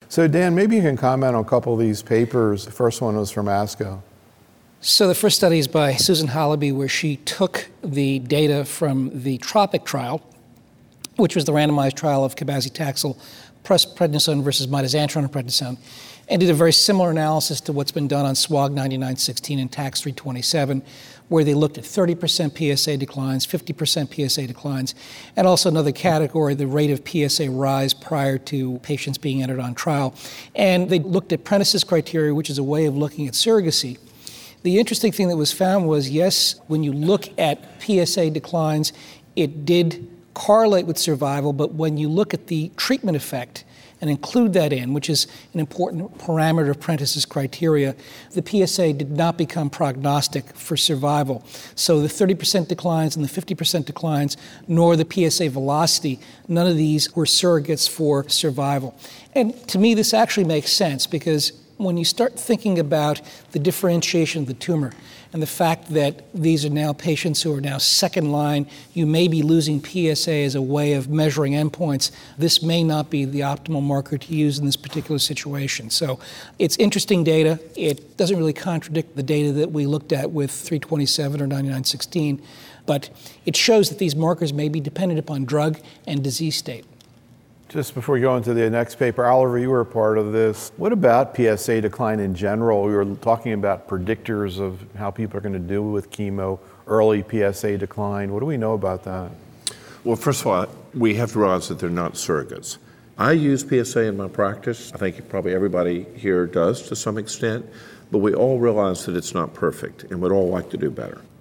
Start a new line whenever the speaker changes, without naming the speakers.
So Dan, maybe you can comment on a couple of these papers. The first one was from ASCO.
So the first study is by Susan Halaby, where she took the data from the TROPIC trial, which was the randomized trial of cabazitaxel plus prednisone versus mitoxantrone and prednisone, and did a very similar analysis to what's been done on SWOG 9916 and TAX 327, where they looked at 30% PSA declines, 50% PSA declines, and also another category, the rate of PSA rise prior to patients being entered on trial. And they looked at Prentice's criteria, which is a way of looking at surrogacy. The interesting thing that was found was, yes, when you look at PSA declines, it did correlate with survival, but when you look at the treatment effect and include that in, which is an important parameter of Prentice's criteria, the PSA did not become prognostic for survival. So the 30% declines and the 50% declines, nor the PSA velocity, none of these were surrogates for survival. And to me, this actually makes sense, because when you start thinking about the differentiation of the tumor and the fact that these are now patients who are now second line, you may be losing PSA as a way of measuring endpoints. This may not be the optimal marker to use in this particular situation. So it's interesting data. It doesn't really contradict the data that we looked at with 327 or 9916, but it shows that these markers may be dependent upon drug and disease state.
Just before we go into the next paper, Oliver, you were a part of this. What about PSA decline in general? We were talking about predictors of how people are going to do with chemo, early PSA decline. What do we know about that?
Well, first of all, we have to realize that they're not surrogates. I use PSA in my practice. I think probably everybody here does to some extent, but we all realize that it's not perfect and we'd all like to do better.